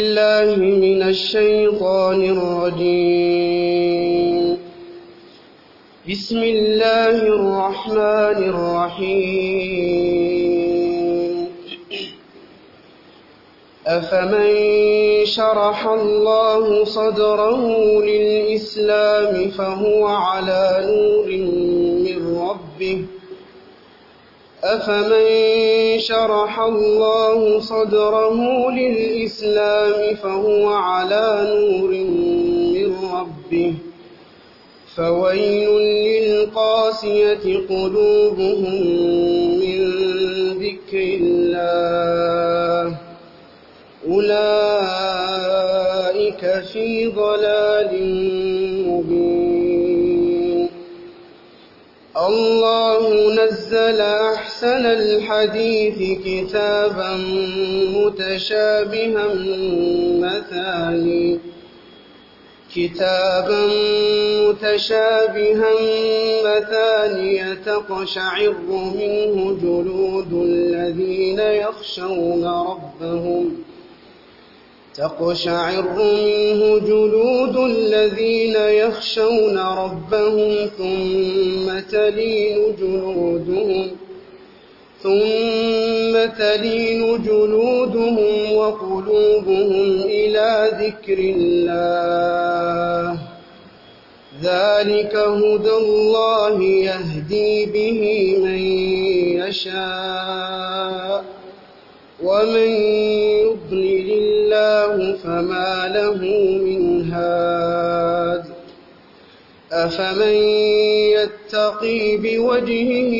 الله من الشيطان الرجيم. بسم الله الرحمن الرحيم. أفمن شرح الله صدره للإسلام فهو على نور من ربه أفمن شرح الله صدره للإسلام فهو على نور من ربه فويل للقاسية قلوبهم من ذكر الله أولئك في ضلال مبين. الله نزل أحسن الحديث كتابا متشابها مثانية تقشعر منه جلود الذين يخشون ربهم ثم تلين جلودهم وقلوبهم إلى ذكر الله ذلك هدى الله يهدي به من يشاء ومن يضلل الله فما له من هاد. أفمن يتقي بوجهه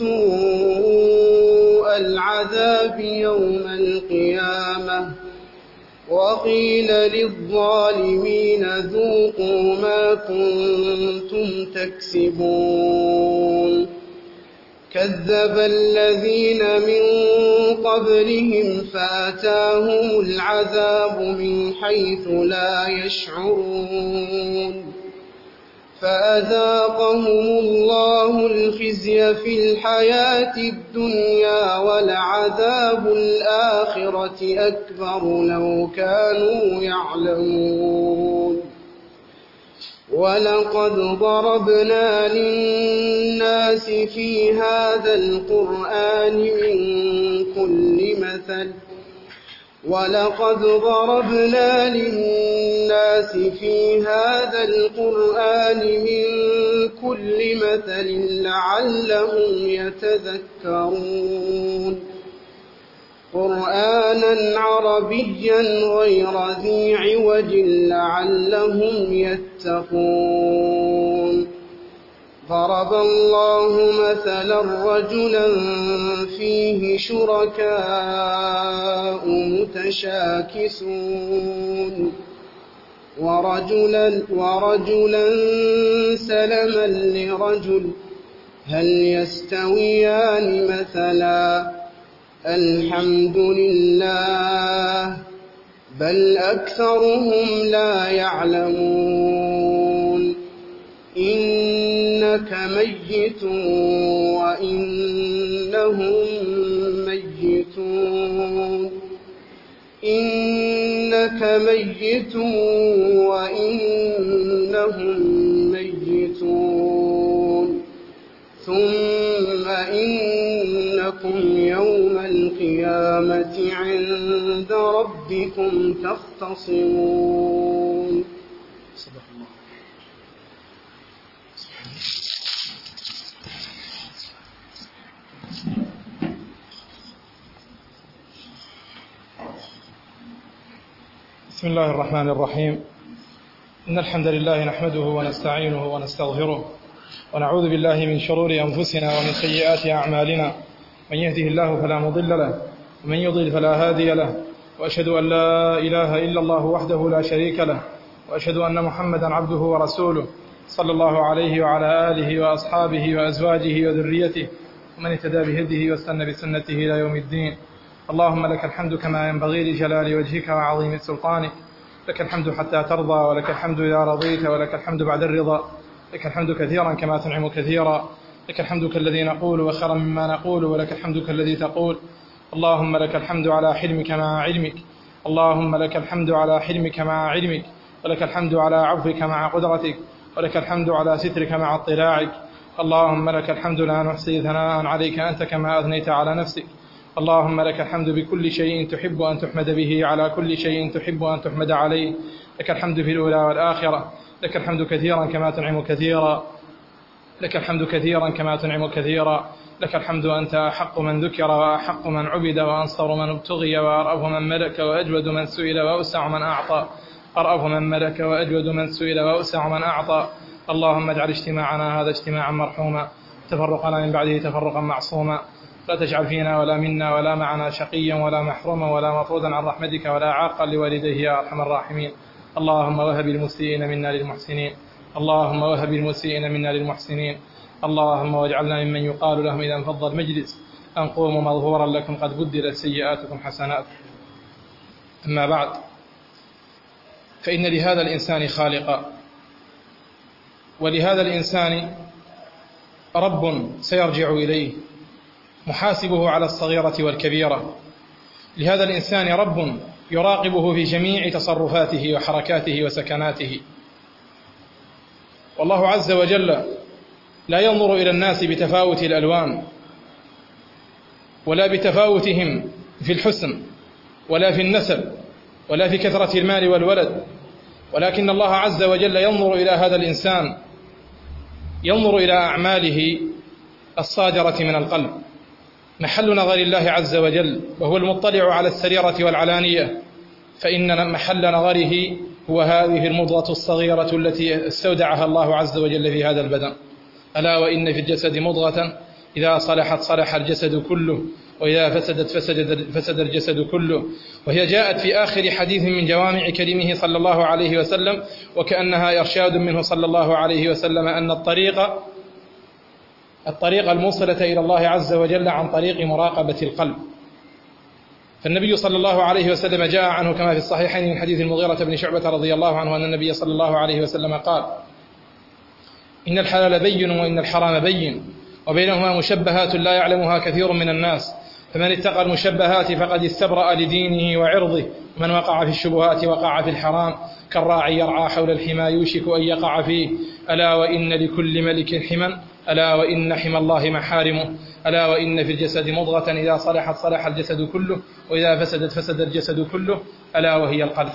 سوء العذاب يوم القيامة وقيل للظالمين ذوقوا ما كنتم تكسبون. كذب الذين من قبلهم فأتاهم العذاب من حيث لا يشعرون فأذاقهم الله الخزي في الحياة الدنيا ولعذاب الآخرة أكبر لو كانوا يعلمون. ولقد ضربنا للناس في هذا القرآن من كل مثل لعلهم يتذكرون. قرآنا عربيا غير ذي عوج لعلهم يتقون. ضرب الله مثلا رجلا فيه شركاء متشاكسون ورجلا سلما لرجل هل يستويان مثلا الحمد لله بل أكثرهم لا يعلمون. إنك ميت وإنهم ميتون ثم إنكم يوم القيامة عند ربكم تختصمون. صدق الله. بسم الله الرحمن الرحيم. إن الحمد لله نحمده ونستعينه ونستغفره ونعوذ بالله من شرور أنفسنا ومن سيئات أعمالنا. من يهده الله فلا مضل له ومن يضلل فلا هادي له وأشهد أن لا إله إلا الله وحده لا شريك له وأشهد أن محمدا عبده ورسوله صلى الله عليه وعلى آله وأصحابه وأزواجه وذريته ومن اهتدى بهديه واستنى بسنته إلى يوم الدين. اللهم لك الحمد كما ينبغي لجلال وجهك وعظيم سلطانك. لك الحمد حتى ترضى ولك الحمد إذا رضيت ولك الحمد بعد الرضا. لك الحمد كثيرا كما تنعم كثيرا. لك الحمد كالذي نقول وخيرا مما نقول ولك الحمد كالذي تقول. اللهم لك الحمد على حلمك مع علمك اللهم لك الحمد على حلمك مع علمك، ولك الحمد على عفوك مع قدرتك، ولك الحمد على سترك مع اطلاعك. اللهم لك الحمد لا نحصي ثناء عليك أنت كما أثنيت على نفسك. اللهم لك الحمد بكل شيء تحب أن تحمد به، على كل شيء تحب أن تحمد عليه. لك الحمد في الأولى والآخرة، لك الحمد كثيرا كما تنعم كثيرا، لك الحمد كثيرا كما تنعم كثيرا. لك الحمد أنت أحق من ذكر وأحق من عبد وأنصر من ابتغي وأرأف من ملك وأجود من سئل وأوسع من أعطى. أرأف من ملك وأجود من سئل وأوسع من أعطى. اللهم اجعل اجتماعنا هذا اجتماعا مرحوما، تفرقنا من بعده تفرقا معصوما. لا تجعل فينا ولا منا ولا معنا شقيا ولا محروما ولا مطرودا عن رحمتك ولا عاقا لوالديه يا أرحم الراحمين. اللهم وهب المسيئين منا للمحسنين، اللهم وهب المسيئين منا للمحسنين. اللهم واجعلنا ممن يقال لهم إذا انفض المجلس أن قوموا مظهورا لكم قد بدلت سيئاتكم حسنات. أما بعد، فإن لهذا الإنسان خالقا، ولهذا الإنسان رب سيرجع إليه محاسبه على الصغيرة والكبيرة. لهذا الإنسان رب يراقبه في جميع تصرفاته وحركاته وسكناته. والله عز وجل لا ينظر إلى الناس بتفاوت الألوان ولا بتفاوتهم في الحسن ولا في النسب ولا في كثرة المال والولد، ولكن الله عز وجل ينظر إلى هذا الإنسان، ينظر إلى أعماله الصادرة من القلب، محل نظر الله عز وجل، وهو المطلع على السريرة والعلانية. فإن محل نظره هو هذه المضغة الصغيرة التي استودعها الله عز وجل في هذا البدن. ألا وإن في الجسد مضغة إذا صلحت صلح الجسد كله، وإذا فسدت فسد الجسد كله. وهي جاءت في آخر حديث من جوامع كلمه صلى الله عليه وسلم، وكأنها إرشاد منه صلى الله عليه وسلم أن الطريق الموصلة إلى الله عز وجل عن طريق مراقبة القلب. فالنبي صلى الله عليه وسلم جاء عنه كما في الصحيحين من حديث المغيرة بن شعبة رضي الله عنه أن النبي صلى الله عليه وسلم قال: إن الحلال بين وإن الحرام بين، وبينهما مشبهات لا يعلمها كثير من الناس، فمن اتقى المشبهات فقد استبرأ لدينه وعرضه، ومن وقع في الشبهات وقع في الحرام، كالراعي يرعى حول الحمى يوشك أن يقع فيه. ألا وإن لكل ملك حمى، ألا وإن حمى الله محارمه. ألا وإن في الجسد مضغة إذا صلحت صلح الجسد كله، وإذا فسدت فسد الجسد كله، ألا وهي القلب.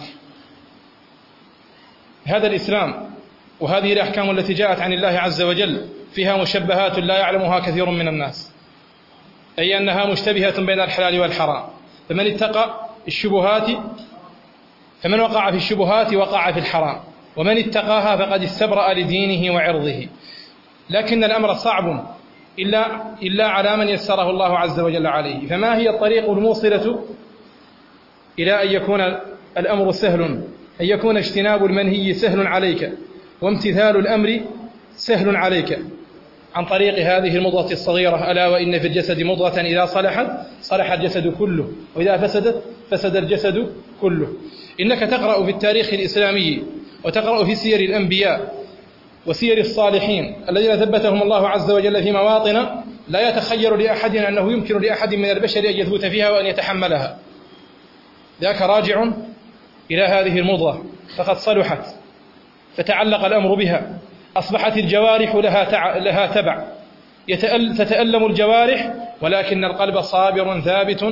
هذا الإسلام وهذه الأحكام التي جاءت عن الله عز وجل فيها مشبهات لا يعلمها كثير من الناس، أي أنها مشتبهة بين الحلال والحرام. فمن اتقى الشبهات، فمن وقع في الشبهات وقع في الحرام، ومن اتقاها فقد استبرأ لدينه وعرضه. لكن الأمر صعب إلا على من يسره الله عز وجل عليه. فما هي الطريق الموصلة إلى أن يكون الأمر سهل، أن يكون اجتناب المنهي سهل عليك وامتثال الأمر سهل عليك؟ عن طريق هذه المضغة الصغيرة. ألا وإن في الجسد مضغة إذا صلحت صلح الجسد كله، وإذا فسدت فسد الجسد كله. إنك تقرأ في التاريخ الإسلامي وتقرأ في سير الأنبياء وسير الصالحين الذين ثبتهم الله عز وجل في مواطن لا يتخير لأحد أنه يمكن لأحد من البشر أن يثبت فيها وأن يتحملها. ذاك راجع إلى هذه المضغة، فقد صلحت فتعلق الأمر بها، أصبحت الجوارح لها تبع، تتألم الجوارح، ولكن القلب صابر ثابت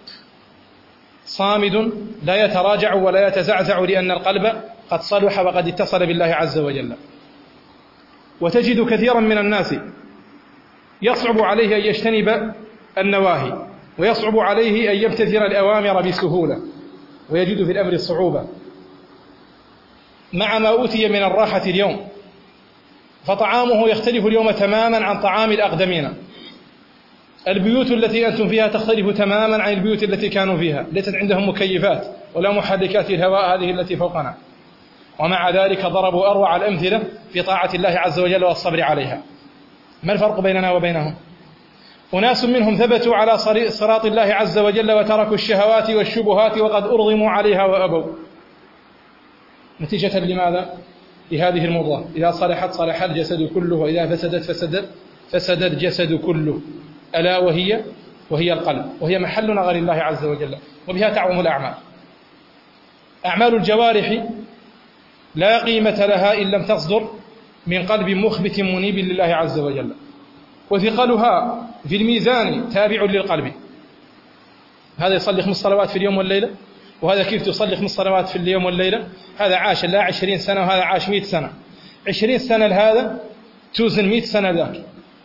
صامد لا يتراجع ولا يتزعزع، لأن القلب قد صلح وقد اتصل بالله عز وجل. وتجد كثيرا من الناس يصعب عليه أن يجتنب النواهي، ويصعب عليه أن يمتثل الأوامر بسهولة، ويجد في الأمر الصعوبة مع ما أوتي من الراحة اليوم. فطعامه يختلف اليوم تماما عن طعام الأقدمين. البيوت التي أنتم فيها تختلف تماما عن البيوت التي كانوا فيها، ليست عندهم مكيفات ولا محركات الهواء هذه التي فوقنا، ومع ذلك ضربوا أروع الأمثلة في طاعة الله عز وجل والصبر عليها. ما الفرق بيننا وبينهم؟ أناس منهم ثبتوا على صراط الله عز وجل وتركوا الشهوات والشبهات وقد أرغموا عليها وأبوا، نتيجة لماذا؟ لهذه المضغة. إذا صلحت صلح الجسد كله، وإذا فسدت فسد الجسد كله. ألا وهي القلب، وهي محل نظر الله عز وجل، وبها تعظم الأعمال. أعمال الجوارح لا قيمة لها إن لم تصدر من قلب مخبت منيب لله عز وجل، وثقلها في الميزان تابع للقلب. هذا يصلي 5 صلوات في اليوم والليلة، وهذا كيف تصلي 5 صلوات في اليوم والليلة؟ هذا عاش لا 20 سنة وهذا عاش 100 سنة. 20 سنة لهذا توزن 100 سنة ذاك.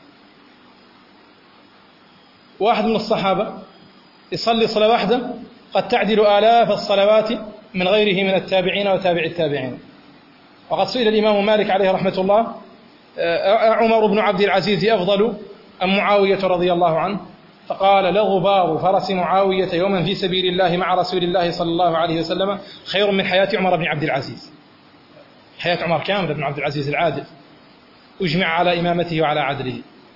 واحد من الصحابة يصلي صلاة واحدة قد تعدل آلاف الصلوات من غيره من التابعين وتابع التابعين. وقد سئل الإمام مالك عليه رحمة الله: عمر بن عبد العزيز أفضل أم معاوية رضي الله عنه؟ فقال: لغبار فرس معاوية يوما في سبيل الله مع رسول الله صلى الله عليه وسلم خير من حياة عمر بن عبد العزيز. حياة عمر كامل بن عبد العزيز العادل، أجمع على إمامته وعلى عدله،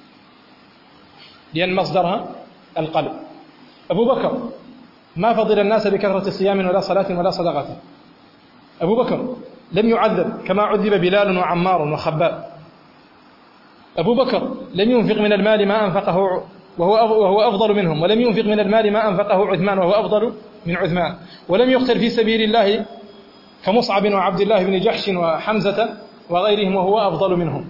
لأن مصدرها القلب. أبو بكر ما فضل الناس بكثرة صيام ولا صلاة ولا صدقة. أبو بكر لم يعذب كما عذب بلال وعمار وخباب. أبو بكر لم ينفق من المال ما أنفقه وهو أفضل منهم، ولم ينفق من المال ما أنفقه عثمان وهو أفضل من عثمان، ولم يقتل في سبيل الله كمصعب وعبد الله بن جحش وحمزة وغيرهم وهو أفضل منهم.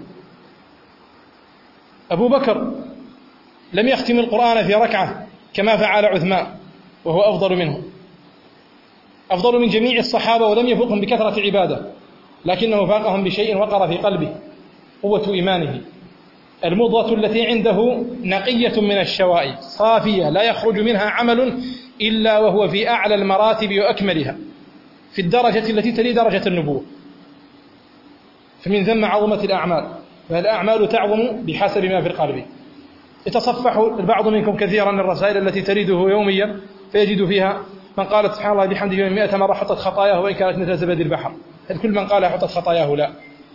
أبو بكر لم يختم القرآن في ركعة كما فعل عثمان وهو أفضل منه، أفضل من جميع الصحابة، ولم يفوقهم بكثرة عبادة، لكنه فاقهم بشيء وقر في قلبه: قوة إيمانه، المضغة التي عنده نقية من الشوائب صافية لا يخرج منها عمل إلا وهو في أعلى المراتب وأكملها، في الدرجة التي تلي درجة النبوة. فمن ثم عظمة الأعمال، فالأعمال تعظم بحسب ما في القلب. يتصفح البعض منكم كثيرا الرسائل التي تريده يوميا فيجد فيها من قالت سبحان الله بحمده 100 مرة حطت خطاياه وإن كانت مثل زبد البحر. هل كل من قال حطت خطاياه؟ لا.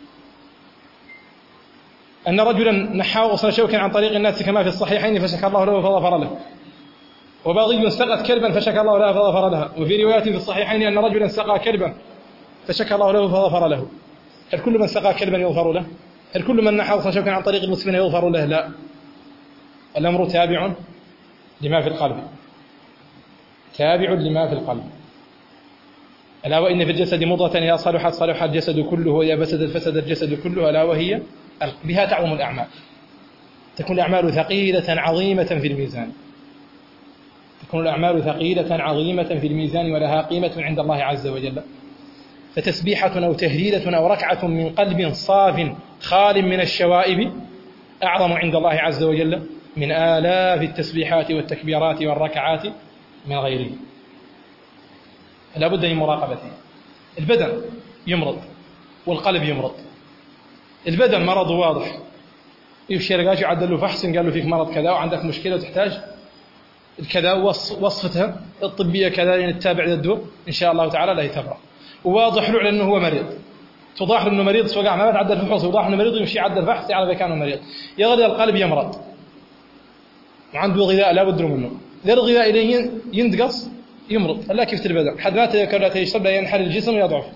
أن رجلا نحى غصن شوكا عن طريق الناس كما في الصحيحين فشكى الله له فغفر له، وباغي سقت كلبا فشكى الله له فغفر لها، وفي روايات في الصحيحين أن رجلا سقى كلبا فشكى الله له فغفر له. هل كل من سقى كلبا يغفر له؟ هل كل من نحى غصن شوكا عن طريق المسلمين يغفر له؟ لا. الأمر تابع لما في القلب، تابع لما في القلب. ألا وإن في الجسد مضغة إذا صلحت صلح الجسد كله وإذا فسدت فسد الجسد كله، ألا وهي بها تعظم الأعمال. تكون الأعمال ثقيلة عظيمة في الميزان، تكون الأعمال ثقيلة عظيمة في الميزان ولها قيمة عند الله عز وجل. فتسبيحة أو تهليلة أو ركعة من قلب صاف خال من الشوائب أعظم عند الله عز وجل من آلاف التسبيحات والتكبيرات والركعات من غيره. لا بد من مراقبته. البدن يمرض والقلب يمرض. البدن مرض واضح، يفشي رجاج يعدل له فحص قال له فيك مرض كذا وعندك مشكلة وتحتاج كذا وصفتها الطبية كذا، يعني تتابع الدواء إن شاء الله تعالى لا يتبرع. وواضح له لأنه هو مريض، توضح له إنه مريض سواء ما تعدل الفحص، يوضح إنه مريض ويمشي يعدل فحص يعرف إذا كان مريض. يغذي القلب يمرض وعنده غذاء لا بد منه، ذا الغذاء إليه ينتقص يمرض. لا كيف البدن حد ما تذكر لا تشرب لا ينحل الجسم ويضعف،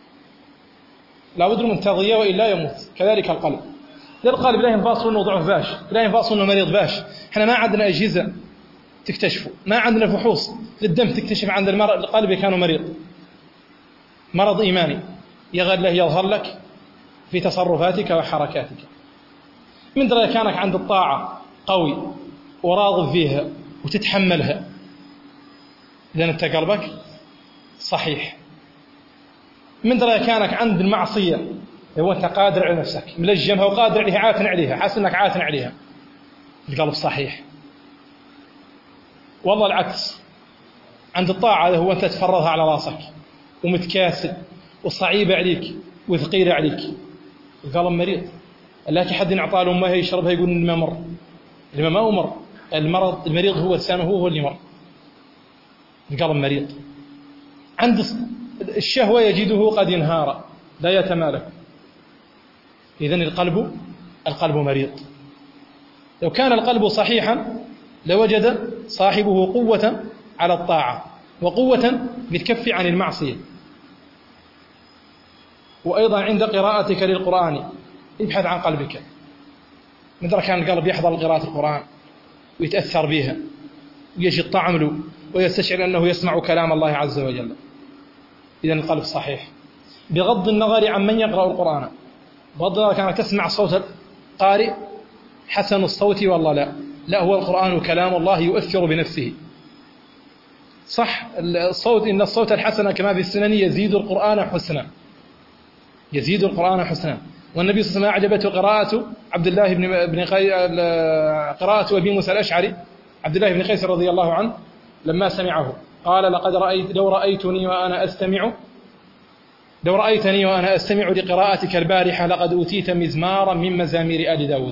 لا بد من تغذية وإلا يموت. كذلك القلب، ذا القلب لا ينفصل إنه ضعف باش، لا ينفصل إنه مريض باش. إحنا ما عندنا أجهزة تكتشفه، ما عندنا فحوص للدم تكتشف عند القلب كانوا مريض. مرض إيماني يظهر لك في تصرفاتك وحركاتك. من درجة كانك عند الطاعة قوي وراض فيها وتتحملها، إذن أنت قلبك صحيح. من درجة كانك عند المعصية هو أنت قادر على نفسك، ملجمها وقادر عليها، عاتن عليها، حاسس أنك عاتن عليها، القلب صحيح. والله العكس، عند الطاعة هو أنت تفرضها على راسك ومتكاسل وصعيبة عليك وثقيلة عليك، القلب مريض. لكن حد يعطى له ما يشربها يقول الماء مر، الماء ما هو مر، المريض هو لسانه هو اللي مر، القلب مريض. عند الشهوة يجده قد انهار لا يتمالك، إذن القلب مريض. لو كان القلب صحيحا لوجد صاحبه قوة على الطاعة وقوة بالكف عن المعصية. وأيضا عند قراءتك للقرآن ابحث عن قلبك. من درك كان القلب يحضر قراءة القرآن ويتأثر بها ويجد طعم له ويستشعر أنه يسمع كلام الله عز وجل. إذن القلب صحيح، بغض النظر عن من يقرأ القرآن، بغض النظر كانت تسمع صوت القارئ حسن الصوت والله لا هو القرآن كلام الله يؤثر بنفسه. صح الصوت، إن الصوت الحسن كما في السنن يزيد القرآن حسنا، يزيد القرآن حسنا. والنبي صلى الله عليه وسلم أعجبته قراءة عبد الله بن قراءة أبي موسى الأشعري عبد الله بن قيس رضي الله عنه لما سمعه قال لقد رأيت لو رأيتني وأنا أستمع لقراءتك البارحة لقد أوتيت مزمارا من مزامير آل داود.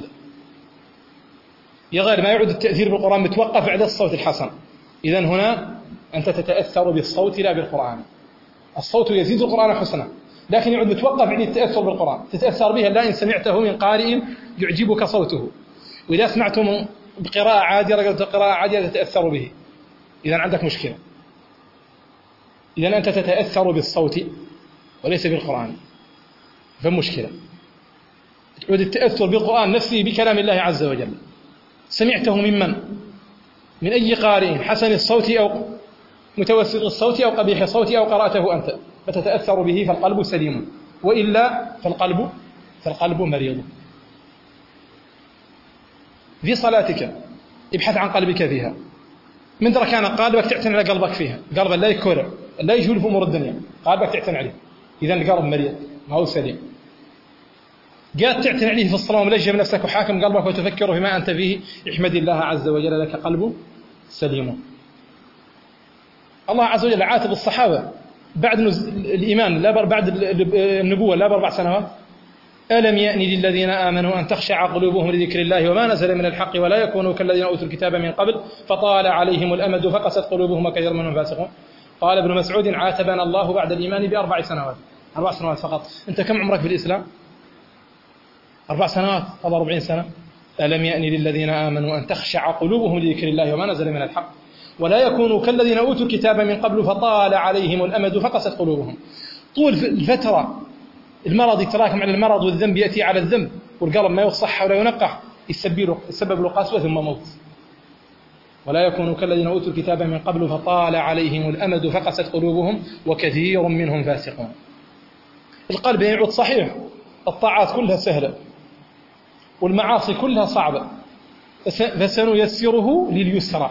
يغير ما يعود التأثير بالقرآن متوقف على الصوت الحسن. إذن هنا أنت تتأثر بالصوت لا بالقرآن. الصوت يزيد القرآن حسنا، لكن يعود متوقف على التأثر بالقرآن، تتأثر به لا إن سمعته من قارئ يعجبك صوته، وإذا سمعته بقراءة عادية تتأثر به، إذن عندك مشكلة. إذن أنت تتأثر بالصوت وليس بالقرآن، فمشكلة. تعود التأثر بالقرآن نفسه بكلام الله عز وجل، سمعته من أي قارئ حسن الصوت أو متوسط الصوت أو قبيح الصوت أو قرأته أنت، فتتأثر به فالقلب سليم، وإلا فالقلب مريض. في صلاتك ابحث عن قلبك فيها، من درك كان قلبك تعتني على قلبك فيها، قلبا لا يكورع لا يجول في أمور الدنيا، قلبك تعتني عليه، إذا القلب مريض ما هو سليم. قاعد تعتني عليه في الصلاة وملجم نفسك وحاكم قلبك وتفكر فيما أنت فيه، احمد الله عز وجل لك قلب سليم. الله عز وجل عاتب الصحابة بعد الإيمان بعد النبوة لا ب4 سنوات: ألم يأن للذين آمنوا أن تخشع قلوبهم لذكر الله وما نزل من الحق ولا يكونوا كالذين أوتوا الكتاب من قبل فطال عليهم الأمد فقست قلوبهم وكثير منهم فاسقون. قال ابن مسعود: عاتبنا الله بعد الإيمان ب4 سنوات، 4 سنوات فقط. أنت كم عمرك في الإسلام؟ 4 سنوات، هذا 40 سنة. ألم يأن للذين آمنوا أن تخشع قلوبهم لذكر الله وما نزل من الحق ولا يكونوا كالذين أوتوا الكتاب من قبل فطال عليهم الأمد فقست قلوبهم. طول الفترة المرض يتراكم على المرض، والذنب يأتي على الذنب، والقلب ما يصح ولا ينقح، يسبب له قسوة ثم موت. ولا يكونوا كالذين أوتوا الكتاب من قبل فطال عليهم الأمد فقست قلوبهم وكثير منهم فاسقون. القلب يعود صحيح، الطاعات كلها سهلة والمعاصي كلها صعبة، فسنيسره لليسرى،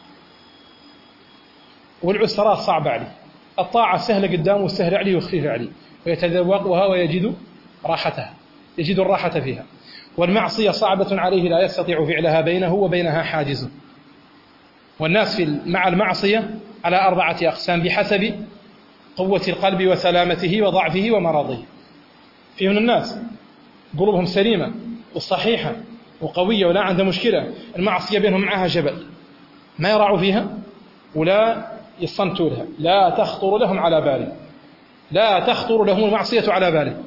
والعسرات صعبة عليه. الطاعة سهلة قدامه وسهلة عليه وخفيفة عليه، ويتذوقها ويجد راحتها، يجد الراحة فيها. والمعصية صعبة عليه لا يستطيع فعلها، بينه وبينها حاجز. والناس مع المعصية على 4 أقسام بحسب قوة القلب وسلامته وضعفه ومرضه. في من الناس قلوبهم سليمة وصحيحة وقوية ولا عنده مشكلة، المعصية بينهم معها جبل، ما يرعوا فيها ولا يصنتوا لها، لا تخطر لهم على باله، لا تخطر لهم المعصية على باله.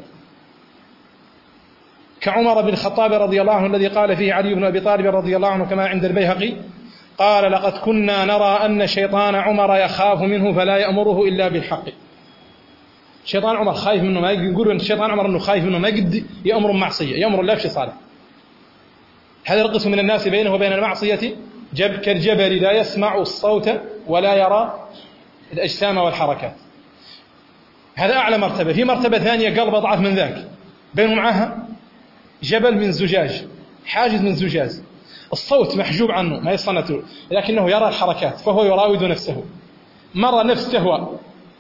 كعمر بن الخطاب رضي الله عنه الذي قال فيه علي بن أبي طالب رضي الله عنه كما عند البيهقي قال: لقد كنا نرى أن شيطان عمر يخاف منه فلا يأمره إلا بالحق. شيطان عمر خايف منه، ما يقولوا أن شيطان عمر أنه خايف منه، ما يقد يأمر معصية، يأمر الله بشيء صالح. هذا القسم من الناس بينه وبين المعصية كالجبل لا يسمع الصوت ولا يرى الأجسام والحركات. هذا أعلى مرتبة. في مرتبة ثانية قلب أضعف من ذاك، بينه معها جبل من زجاج، حاجز من زجاج، الصوت محجوب عنه ما يصنته، لكنه يرى الحركات فهو يراود نفسه. مرة نفس تهوى،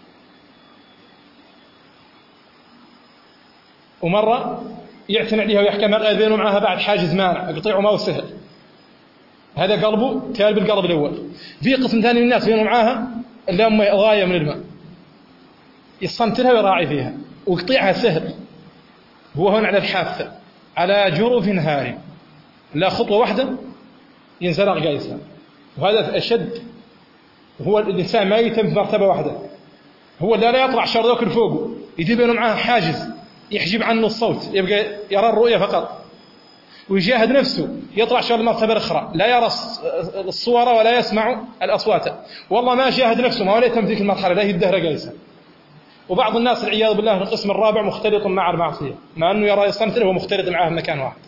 ومرة يعتني عليها ويحكم بينه معها بعد حاجز مانع يقطيعه ما هو سهل. هذا قلبه تالب القلب الأول. في قسم ثاني من الناس بينه معها اللي غاية من الماء، يصنت لها ويراعي فيها ويقطيعها سهل. هو هنا على الحافة على جرف هار، لا خطوة واحدة ينزلق جايسا. وهذا أشد، هو الإنسان ما يتم في مرتبة واحدة، هو لا يطلع شر ذاك فوقه، يجي بينه معها حاجز يحجب عنه الصوت، يبقى يرى الرؤية فقط، ويجاهد نفسه يطلع شر المرتبة الأخرى، لا يرى الصور ولا يسمع الأصوات. والله ما جاهد نفسه، ما هو لا يتم ذيك المرحلة، لا يدهر جالسا. وبعض الناس العياذ بالله في القسم الرابع مختلط مع المعصية، مع أنه يرى يصنفر هو مختلط معه في مكان واحد.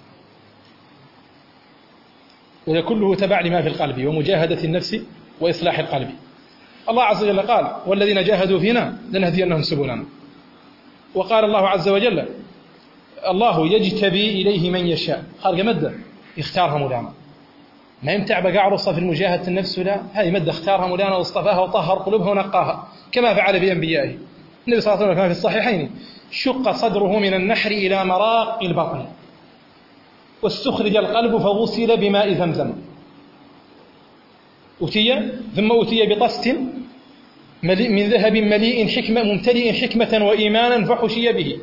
وهذا كله تبع لما في القلب ومجاهدة النفس وإصلاح القلب. الله عز وجل قال والذين جاهدوا فينا لنهدينهم سبلنا. وقال الله عز وجل الله يجتبي إليه من يشاء، خارج مدة يختارها مولانا، ما يمتع بقى عرصة في المجاهدة النفس، لا، هذه مدة اختارها مولانا واصطفاها وطهر قلوبها ونقاها كما فعل بأنبيائه. النبي صلى الله عليه وسلم كما في الصحيحين شق صدره من النحر إلى مراق البطن واستخرج القلب فغسل بماء زمزم، ثم أتي بطست من ذهب مليء حكمة ممتلئ حكمة وإيمانا فحشي به.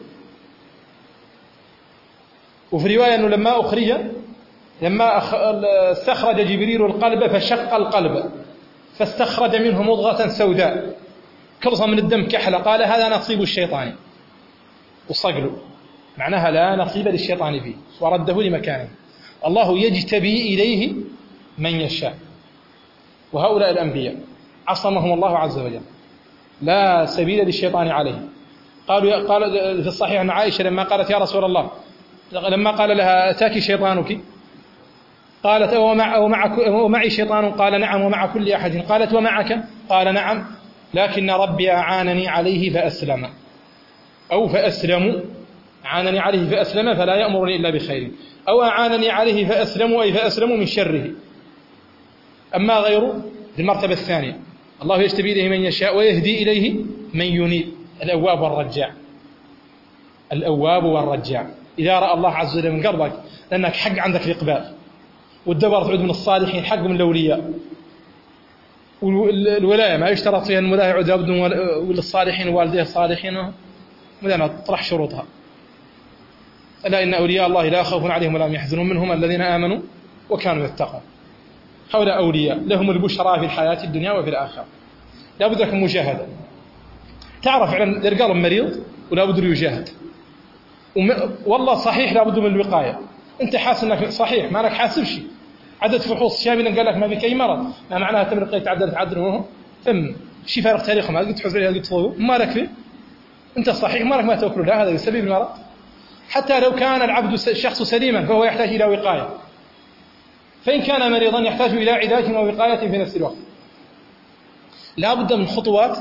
وفي رواية أنه لما استخرج جبريل القلب فشق القلب فاستخرج منه مضغة سوداء كرصة من الدم كحلة، قال هذا نصيب الشيطان وصقله، معناها لا نصيب للشيطان فيه، ورده لمكانه. الله يجتبي إليه من يشاء، وهؤلاء الأنبياء عصمهم الله عز وجل، لا سبيل للشيطان عليه. قال في الصحيح أن عائشة لما قالت يا رسول الله، لما قال لها أتاك شيطانك، قالت ومعي شيطان؟ قال نعم ومع كل أحد. قالت ومعك؟ قال نعم لكن ربي أعانني عليه فأسلم، أو فأسلم، أعانني عليه فأسلم فلا يأمرني إلا بخير، أو أعانني عليه فأسلم أي فأسلم من شره. أما غيره في المرتبة الثانية الله يجتبي إليه من يشاء ويهدي إليه من ينيب، الأواب والرجاع، الأواب والرجاع. إذا رأى الله عز وجل من قلبك لأنك حق عندك الإقبال والدبر تعود من الصالحين حق من الأولياء، والولاية ما يشترط فيها الولاية يعود لابد للصالحين ووالديه الصالحين، مدانا تطرح شروطها. ألا إن أولياء الله لا خوف عليهم ولا هم يحزنون منهم الذين آمنوا وكانوا يتقون. هؤلاء أولياء لهم البشرى في الحياة الدنيا وفي الآخرة. لا بد لكم مجاهدة، تعرف فعلا القلب مريض ولا بد يجاهد، والله صحيح لا بد من الوقاية. أنت حاسس أنك صحيح ما لك حاسب شيء، عدد فحوص شاملا قال لك ما بك أي مرض، ما معناها تمر قيت تعدل وهم ثم شي فارق تاريخهم، هذا قلت حزب قلت فوق ما لك فيه، أنت صحيح ما لك ما تأكل، لا هذا يسبب المرض. حتى لو كان العبد الشخص سليما فهو يحتاج إلى وقاية، فإن كان مريضا يحتاج إلى علاج ووقاية في نفس الوقت. لا بد من خطوات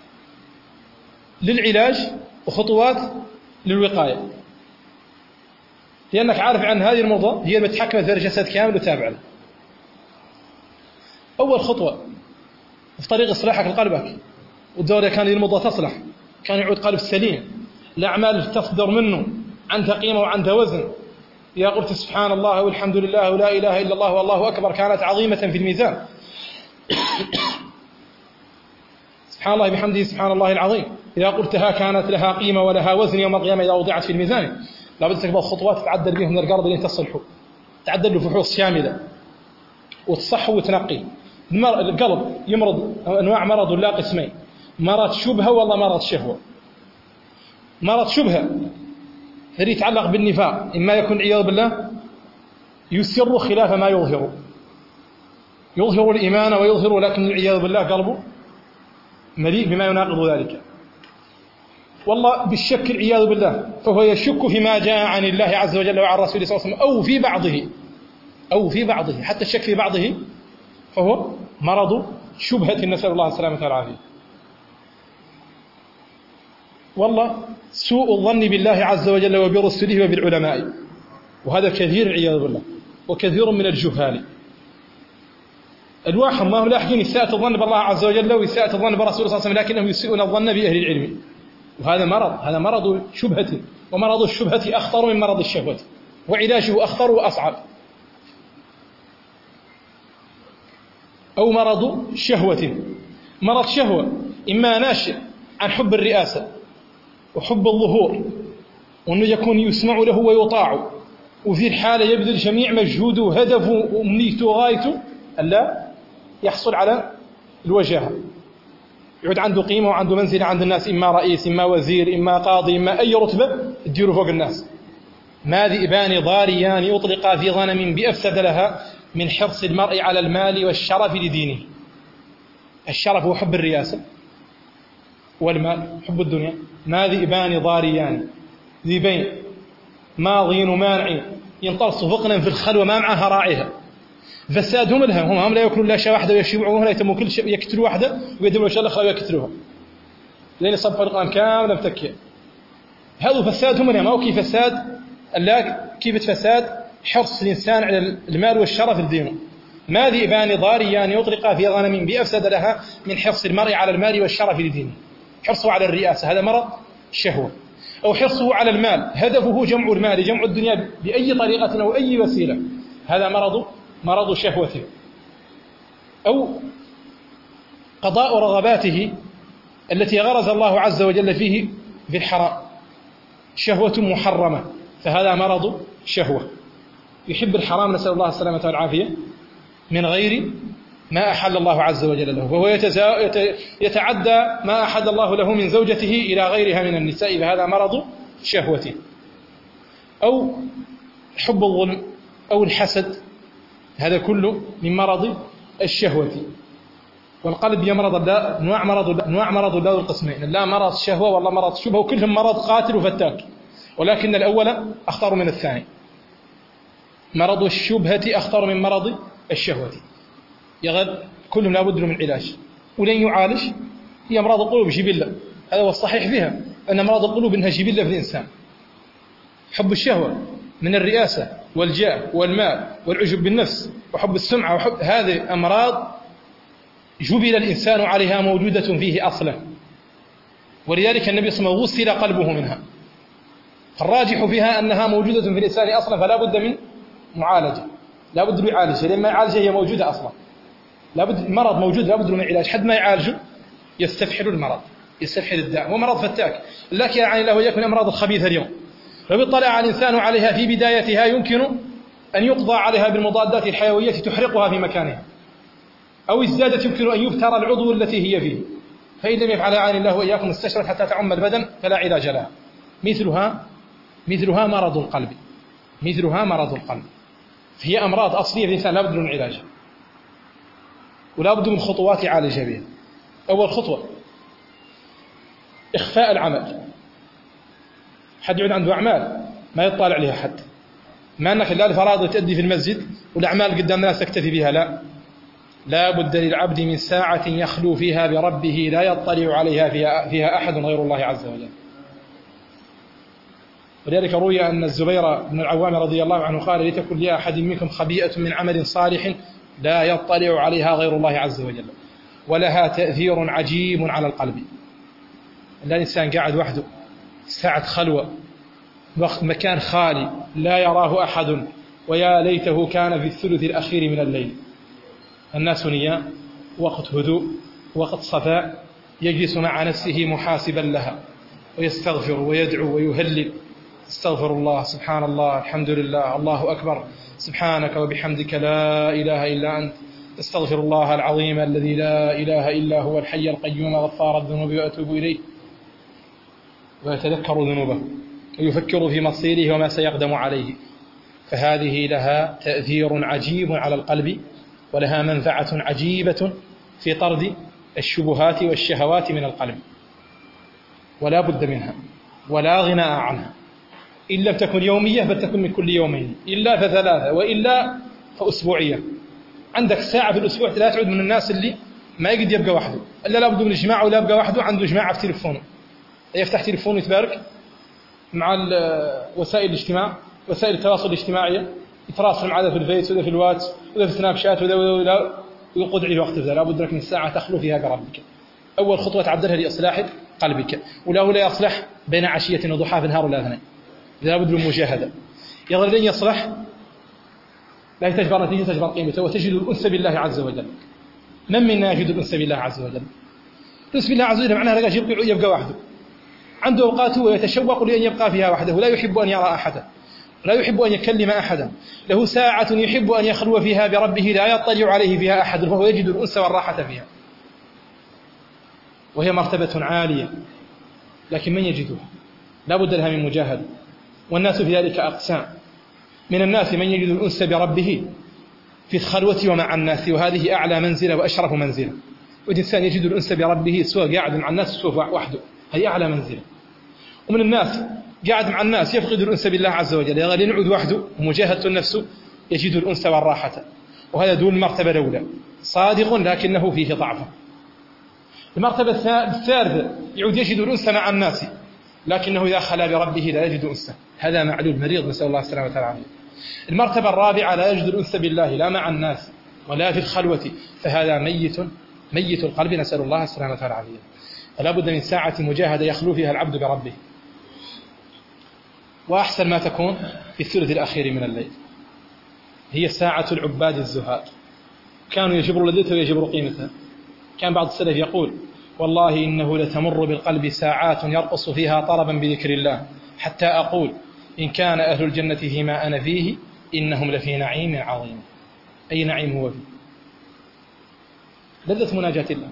للعلاج وخطوات للوقاية، لأنك عارف عن هذه الموضة هي المتحكمة في الجسد كامل وتابع له. أول خطوة في طريق إصلاحك لقلبك، والدورة كان الموضة تصلح، كان يعود قلب سليم، الأعمال تصدر منه عندها قيمة وعندها وزن. إذا قلت سبحان الله والحمد لله ولا إله إلا الله والله أكبر كانت عظيمة في الميزان. سبحان الله بحمده سبحان الله العظيم إذا قلتها كانت لها قيمة ولها وزن يوم القيامة إذا وضعت في الميزان. لابد تقبل خطوات تعدل بهم من القلب لين تصلحه، تعدل له فحوص شاملة وتصح وتنقي. القلب يمرض أنواع مرض لا قسمين، مرض شبهة والله مرض شهوة. مرض شبهة الذي يتعلق بالنفاق، إما يكون عياذ بالله يسر خلاف ما يظهر الإيمان ويظهر، لكن العياذ بالله قلبه مليء بما يناقض ذلك. والله بالشك العياذ بالله، فهو يشك فيما جاء عن الله عز وجل وعن رسوله صلى الله عليه وسلم أو في بعضه حتى الشك في بعضه فهو مرض شبهة، نسأل الله السلامة والعافية. والله سوء الظن بالله عز وجل وبرسله وبالعلماء، وهذا كثير عياذ بالله، وكثير من الجهال. الواحد ما هم لاحقين إساءة الظن بالله عز وجل وإساءة الظن برسوله صلى الله عليه وسلم، لكنهم يسيئون الظن بأهل العلم، وهذا مرض، هذا مرض شبهة، ومرض الشبهة أخطر من مرض الشهوة، وعلاجه أخطر وأصعب. أو مرض شهوة، مرض شهوة إما ناشئ عن حب الرئاسة وحب الظهور، وأنه يكون يسمع له ويطاع، وفي الحالة يبذل جميع مجهوده وهدفه وأمنيته وغايته ألا يحصل على الوجاهة، يعود عنده قيمة وعنده منزلة عند الناس، إما رئيس إما وزير إما قاضي إما أي رتبة تديره فوق الناس. ما ذئبان ضاريان يطلقا في غنم بأفسد لها من حرص المرء على المال والشرف لدينه. الشرف هو حب الرياسة والمال، حب الدنيا. ما ذئبان ضاريان، ذئبين ماضين ومانعين ينطلصوا فقنا في الخلوة ما معها راعيها، فساد هم لا يأكلون لا شيء واحدة ويشبعون ولا يتموا كل شيء يكتلوا واحدة ويدموا شيء الأخرى ويكتلوها لين يصب القرآن كاملا متكئ. هذا فساد لهم أو كيف فساد كيف فساد حرص الإنسان على المال والشرف الدين. ما ذئبان ضاريان يطلقا في غنم بأفسد لها من حرص المرء على المال والشرف لدينه. حرصه على الرئاسة هذا مرض شهوة، أو حرصه على المال هدفه جمع المال جمع الدنيا بأي طريقة أو أي وسيلة، هذا مرض شهوة. أو قضاء رغباته التي غرز الله عز وجل فيه في الحرام شهوة محرمة، فهذا مرض شهوة. يحب الحرام نسأل الله السلامة والعافية من غير ما أحل الله عز وجل له، وهو يتعدى ما أحل الله له من زوجته إلى غيرها من النساء، فهذا مرض شهوة. أو حب الظلم أو الحسد، هذا كله من مرض الشهوة. والقلب يمرض أنواع مرض الله القسمين، لا مرض شهوة والله مرض شبهة، وكلهم مرض قاتل وفتاك، ولكن الأول أخطر من الثاني. مرض الشبهة أخطر من مرض الشهوة، يغد كلهم لابد من علاج ولن يعالج. هي أمراض القلوب جبلة، هذا هو الصحيح فيها، أن أمراض القلوب إنها جبلة في الإنسان. حب الشهوة من الرئاسة والجاه والمال والعجب بالنفس وحب السمعة هذه أمراض جبل الإنسان عليها موجودة فيه أصلا، ولذلك النبي صلى الله عليه وسلم غسل قلبه منها. فالراجح فيها أنها موجودة في الإنسان أصلا، فلا بد من معالجة، لا بد من يعالجها، لأن ما يعالجها هي موجودة أصلا. لا بد المرض موجود، لا بد من علاج. حد ما يعالجه يستفحل المرض، يستفحل الداء، هو مرض فتاك. لكن يعني له وإياكم الأمراض الخبيثة اليوم، لو اطلع الإنسان عليها في بدايتها يمكن أن يقضى عليها بالمضادات الحيوية تحرقها في مكانها، أو ازدادت يمكن أن يبتر العضو التي هي فيه، فإن لم يفعل عن الله وإياكم استشرت حتى تعم البدن فلا علاج لها. مثلها مرض القلب، هي أمراض أصلية في الإنسان لا بد من علاجها، ولا بد من خطوات يعالج بها. أول خطوة إخفاء العمل. حد يعود عنده أعمال ما يطالع عليها حد، ما أنك لا الفرائض تؤدي في المسجد والأعمال قدام الناس تكتفي بها، لا بد للعبد من ساعة يخلو فيها بربه لا يطلع عليها فيها أحد غير الله عز وجل. ولذلك روي أن الزبير بن العوام رضي الله عنه قال: لتكن لأحد منكم خبيئة من عمل صالح لا يطلع عليها غير الله عز وجل، ولها تأثير عجيب على القلب. الإنسان قاعد وحده ساعة خلوة، مكان خالي لا يراه أحد، ويا ليته كان في الثلث الأخير من الليل، الناس نيام، وقت هدوء، وقت صفاء، يجلس مع نفسه محاسبا لها ويستغفر ويدعو ويهلل: استغفر الله، سبحان الله، الحمد لله، الله أكبر، سبحانك وبحمدك لا إله إلا أنت، استغفر الله العظيم الذي لا إله إلا هو الحي القيوم غفار الذنوب وأتوب إليه. ويتذكر ذنوبه ويفكر في مصيره وما سيقدم عليه، فهذه لها تأثير عجيب على القلب، ولها منفعة عجيبة في طرد الشبهات والشهوات من القلب، ولا بد منها ولا غناء عنها، إن لم تكن يومية فتكن من كل يومين، إلا فثلاثة، وإلا فأسبوعية. عندك ساعة في الأسبوع لا تعود من الناس اللي ما يقدر يبقى وحده، إلا لا بد من الجماعة، ولا يبقى وحده عنده جماعة في تليفونه، يفتح تليفونه يتبارك مع وسائل الاجتماع، وسائل التواصل الاجتماعية، يتراسل مع هذا في الفيس وذا في الواتس وذا في سناب شات وذا ويقضي عليه وقت ذا. لا بد لك من ساعة تخلو فيها بربك. أول خطوة تعبدلها لإصلاح قلبك، ولا يصلح بين عشية وضحاها في النهار ولا اثنين، لا بد من مجاهدة. يظل لن يصلح لا تجبر نتيجة تجبر قيمته، وتجد الأنس بالله عز وجل. من منا يجد الأنس بالله عز وجل؟ الأنس بالله عز وجل معناها رجال يبقى وحده، عنده أوقات ويتشوق لأن يبقى فيها وحده، لا يحب أن يرى أحدا، لا يحب أن يكلم أحدا، له ساعة يحب أن يخلو فيها بربه لا يطلع عليه فيها أحد، فهو يجد الأنس والراحة فيها، وهي مرتبة عالية، لكن من يجدها؟ لا بد لها من مجاهدة. والناس في ذلك أقسام، من الناس من يجد الأنس بربه في الخلوة ومع الناس، وهذه أعلى منزلة وأشرف منزلة. والإنسان يجد الأنس بربه سواء قاعد مع الناس سواء وحده، هي أعلى منزلة. ومن الناس قاعد مع الناس يفقد الأنس بالله عز وجل، يغلي ينعد وحده ومجاهدة النفس يجد الأنس والراحة. وهذا دون المرتبة الأولى، صادق لكنه فيه ضعف. المرتبة الثالثة يعود يجد الأنس مع الناس لكنه إذا خلا بربه لا يجد أنسا، هذا معلول مريض، نسأل الله السلامة والعافية. المرتبة الرابعة لا يجد الأنس بالله لا مع الناس ولا في الخلوة، فهذا ميت القلب، نسأل الله السلامة والعافية. فلا بد من ساعة مجاهدة يخلو فيها العبد بربه، وأحسن ما تكون في الثلث الأخير من الليل، هي ساعة العباد الزهاد، كانوا يجبروا لذته ويجبروا قيمتها. كان بعض السلف يقول: والله إنه لتمر بالقلب ساعات يرقص فيها طربا بذكر الله، حتى أقول إن كان أهل الجنة فيما أنا فيه إنهم لفي نعيم عظيم. أي نعيم هو فيه؟ لذة مناجاة الله.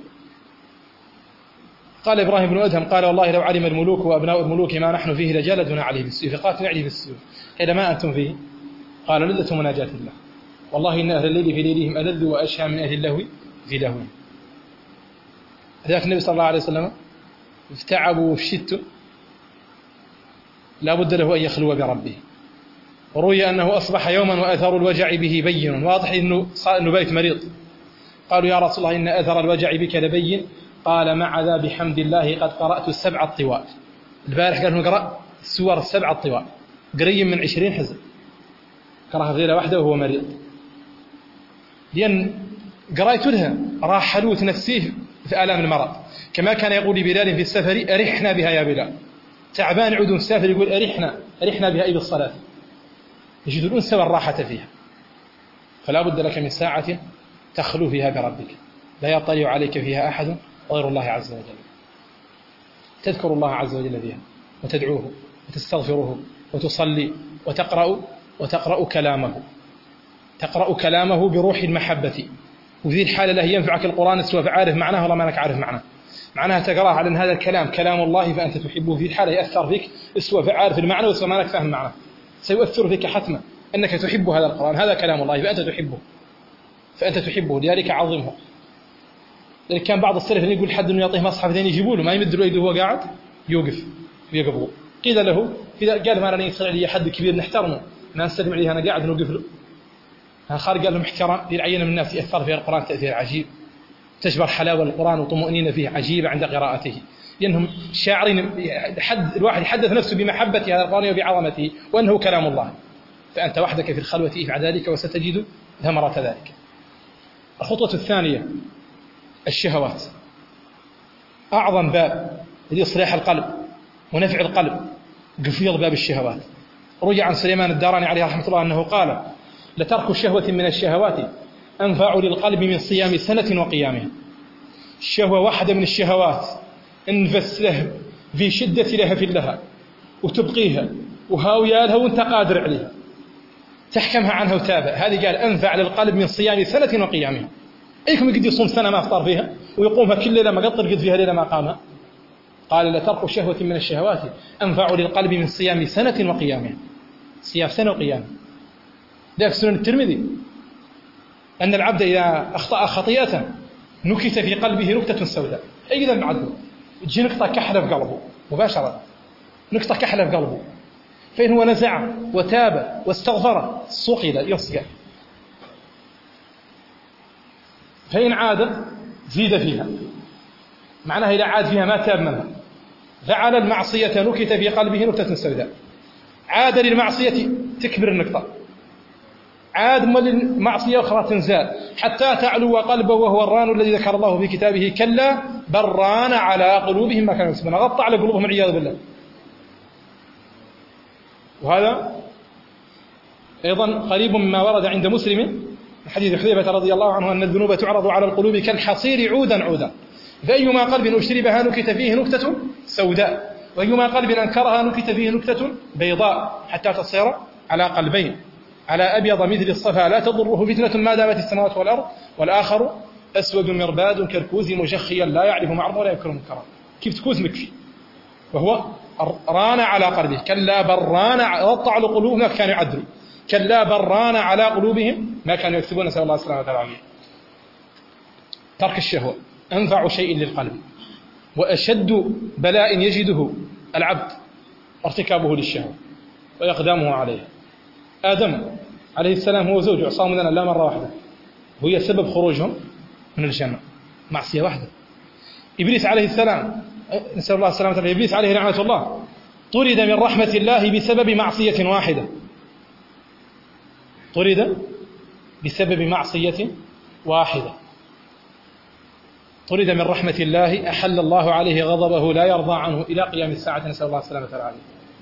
قال إبراهيم بن أدهم قال: والله لو علم الملوك وأبناء الملوك ما نحن فيه لجلدنا عليه بالسيوف، قاتل عليه بالسيوف. قيل: ما أنتم فيه؟ قال: لذة مناجاة الله، والله إن أهل الليل في ليلهم ألذ وأشهى من أهل اللهو في لهوهم. ذاك النبي صلى الله عليه وسلم افتعبوا وشتوا لا بد له أن يخلو بربه، وروي أنه أصبح يوما وأثر الوجع به بين، واضح إنه بيت مريض. قالوا: يا رسول الله إن أثر الوجع بك لبين. قال: مع ذا بحمد الله قد قرأت 7 طوال. البارح قال: قرأ السور 7 طوال، قريب من 20 حزب، قرأها في ليلة واحدة وهو مريض، لأن قرأت لها راح حلوة نفسيه في آلام المرض. كما كان يقول لبلال في السفر: أرحنا بها يا بلال. تعبان عود مسافر يقول: أرحنا بها إلى الصلاة، يجد الأنس والراحة فيها. فلا بد لك من ساعة تخلو فيها بربك لا يطلع عليك فيها أحد غير الله عز وجل، تذكر الله عز وجل فيها وتدعوه وتستغفره وتصلي وتقرأ كلامه، تقرأ كلامه بروح المحبة. وفي الحالة لا ينفعك القرآن سواء عارف معناه ولا ما أنك عارف معناها تقرأه على أن هذا الكلام كلام الله فأنت تحبه. في الحالة يأثر فيك سواء عارف المعنى وسواء ما أنك فاهم معناه، سيؤثر فيك حتما أنك تحب هذا القرآن، هذا كلام الله فأنت تحبه لذلك عظمه. لذلك كان بعض السلف يقول حد إنه يعطيه مصحف ثاني يجيبوا له ما يمد له يده وهو قاعد يوقف ويقبضه. قيل له قال: ما لن يصل لي حد كبير نحترمه ما نستلم عليه أنا قاعد نوقف له. خالد قال لهم: احترام للعين من الناس يأثر فيه القرآن تأثير عجيب، تشبر حلاوة القرآن وطمأنينة فيه عجيبة عند قراءته، لأنهم شاعرين الواحد يحدث نفسه بمحبة هذا القرآن وبعظمته وأنه كلام الله. فأنت وحدك في الخلوة افعل ذلك وستجد ثمرة ذلك. الخطوة الثانية الشهوات، أعظم باب لإصلاح القلب ونفع القلب قفيل باب الشهوات. رجع عن سليمان الداراني عليه رحمة الله أنه قال: لترك شهوة من الشهوات أنفع للقلب من صيام سنة وقيامها. الشهوة واحدة من الشهوات انفس له في شدة لها في لها وتبقيها وهاوية لها وانت قادر عليها، تحكمها عنها وتابع. هذه قال أنفع للقلب من صيام سنة وقيامها. أيكم يقدر يصوم سنة ما أفطر فيها ويقومها كل ليلة ما قطر قد فيها ليلة ما قامها؟ قال: لترك شهوة من الشهوات أنفع للقلب من صيام سنة وقيامها. صيام سنة وقيامها. ذلك سنن الترمذي أن العبد إذا أخطأ خطيئة نكت في قلبه نكتة سوداء، أي ذنب عدو تجي نقطة كحلة في قلبه مباشرة، نقطة كحلة في قلبه، فإن هو نزع وتاب واستغفر صقل يصقل، فإن عاد زيد فيها، معناها إذا عاد فيها ما تاب منها. فعل المعصية نكت في قلبه نكتة سوداء، عاد للمعصية تكبر النقطة، عاد للمعصية أخرى تنزال حتى تعلو قلبه، وهو الران الذي ذكر الله في كتابه: كلا بل ران على قلوبهم ما كانوا يكسبون، غطى على قلوبهم والعياذ بالله. وهذا أيضا قريب مما ورد عند مسلم من حديث حذيفة رضي الله عنه أن الذنوب تعرض على القلوب كالحصير عودا عودا، فأيما قلب أشربها نكت فيه نكتة سوداء، وأيما قلب أنكرها نكت فيه نكتة بيضاء، حتى تصير على قلبين، على أبيض مثل الصفا لا تضره فتنة ما دامت السماوات والأرض، والآخر أسود مرباد كالكوز مجخيا لا يعرف معروفا ولا ينكر منكرا. كيف تكوز مكفي، وهو ران على قلبه. كلا بل ران غطى على قلوبهم ما كانوا يعدلوا، كلا بل ران على قلوبهم ما كانوا يكسبون، نسأل الله السلامة والعافية. ترك الشهوة أنفع شيء للقلب، وأشد بلاء يجده العبد ارتكابه للشهوة وإقدامه عليها. آدم عليه السلام هو زوج عصام لنا لا مرة واحدة، وهي سبب خروجهم من الجنة، معصية واحدة. إبليس عليه السلام، نسأل الله السلامة، إبليس عليه لعنة الله طرد من رحمة الله بسبب معصية واحدة، طرد بسبب معصية واحدة، طرد من رحمة الله، أحل الله عليه غضبه لا يرضى عنه إلى قيام الساعة، نسأل الله السلامة والعافية.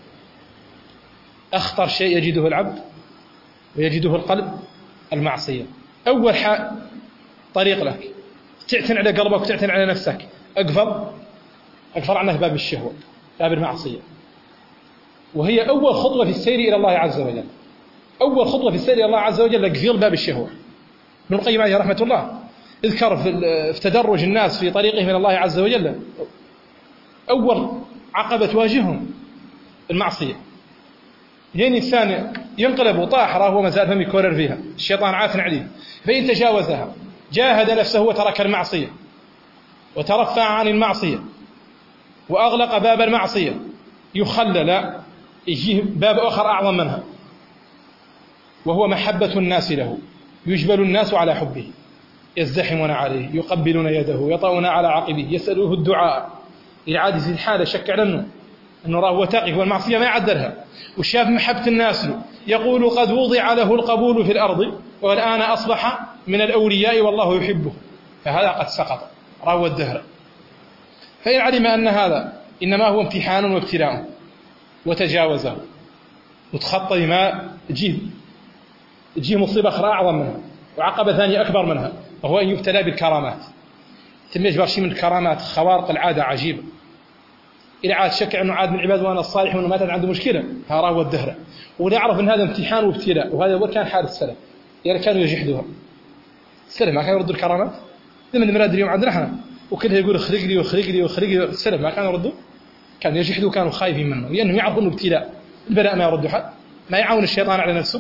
أخطر شيء يجده العبد ويجده القلب المعصية. أول طريق لك تعتن على قلبك وتعتن على نفسك، أقفل عنه باب الشهوة، باب المعصية، وهي أول خطوة في السير إلى الله عز وجل. أول خطوة في السير إلى الله عز وجل قفل باب الشهوة. ابن القيم عليه رحمة الله اذكر في تدرج الناس في طريقه من الله عز وجل أول عقبة تواجههم المعصية. يعني إنسان ينقلب وطاح راه ما زال فم يكرر فيها، الشيطان عاف عليه، فإن تجاوزها جاهد نفسه وترك المعصية وترفع عن المعصية وأغلق باب المعصية، يخلى لا يجيه باب آخر أعظم منها، وهو محبة الناس له، يجبل الناس على حبه، يزدحمون عليه، يقبلون يده، يطؤون على عقبه، يسألوه الدعاء. العاجز الحالة شك على أنه راه هو تقي والمعصية ما يعدلها، وشاف محبة الناس له، يقول قد وضع له القبول في الأرض والآن أصبح من الأولياء والله يحبه، فهذا قد سقط راهو الدهر. فإن علم أن هذا إنما هو امتحان وابتلاء وتجاوزه وتخطى ما تجيه مصيبة أخرى أعظم منها وعقبة ثانية أكبر منها، وهو أن يبتلى بالكرامات. ثم يجبر شيء من الكرامات، خوارق العادة عجيبة. إذا عاد شك أنه عاد من عباد وأنا الصالح وأنه ما عنده مشكلة، هذا هو الدهر. ولا يعرف أن هذا امتحان وابتلاء، وهذا هو كان حال السلف، يعني كانوا يجحدوها. السلف ما كانوا يردوا الكرامات. لما المراد اليوم عندنا احنا وكله يقول اخرج لي واخرج لي واخرج لي، السلف ما كانوا يردوا، كانوا يجحدوا، كانوا خايفين منه، لأنهم يعرفوا أنه ابتلاء، البلاء ما يرد حد، ما يعاون الشيطان على نفسه.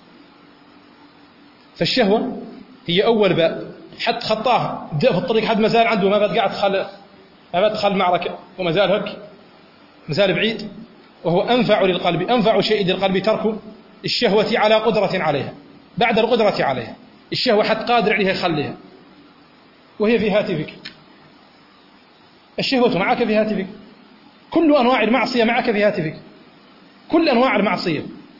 فالشهوة هي أول باب، حتى خطاها بدأ في الطريق حد ما زال عنده، ما بقى دخل المعركة وما زال هك، ما زال بعيد، وهو أنفع للقلب، أنفع شيء للقلب ترك الشهوة على قدرة عليها، بعد القدرة عليها الشهوة حتى قادر عليها يخليها، وهي في هاتفك. الشهوة معك في هاتفك، كل أنواع المعصية معك في هاتفك، كل أنواع المعصية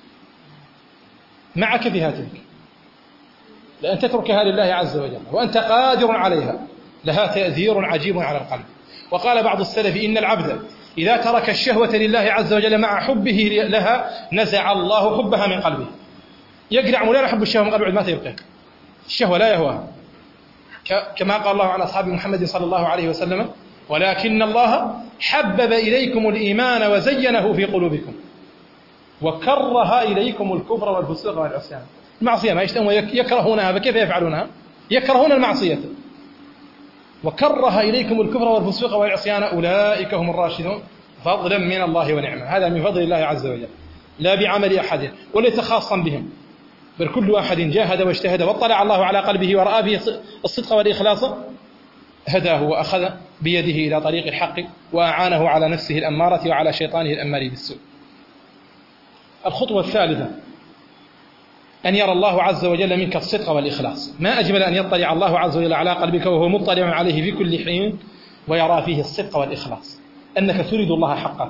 معك في هاتفك، لأن تتركها لله عز وجل وأنت قادر عليها، لها تأثير عجيب على القلب. وقال بعض السلف إن العبد إذا ترك الشهوة لله عز وجل مع حبه لها نزع الله حبها من قلبه. يقرع ولا يحب الشهوة من قلبه ما تبقى الشهوة، لا يهواها، كما قال الله على أصحاب محمد صلى الله عليه وسلم ولكن الله حبب إليكم الإيمان وزينه في قلوبكم وكره إليكم الكفر والفسوق والعصيان. المعصية ما يشتهون يكرهونها، فكيف يفعلونها؟ يكرهون المعصية. وكره إليكم الكفر والفسوق والعصيان أولئك هم الراشدون فضلا من الله ونعمة. هذا من فضل الله عز وجل، لا بعمل أحد وليس خاصا بهم، بل كل واحد جاهد واجتهد واطلع الله على قلبه ورأى به الصدق والإخلاص هداه وأخذ بيده إلى طريق الحق وأعانه على نفسه الأمارة وعلى شيطانه الأمار بالسوء. الخطوة الثالثة أن يرى الله عز وجل منك الصدق والإخلاص. ما أجمل أن يطلع الله عز وجل على قلبك وهو مطلع عليه في كل حين ويرى فيه الصدق والإخلاص، أنك تريد الله حقا